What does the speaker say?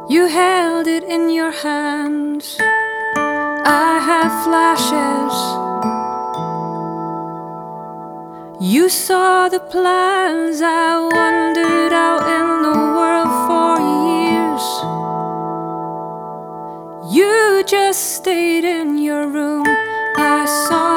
You held it in your hands. I have flashes. You saw the plans. I wandered out in the world for years. You just stayed in your room. I saw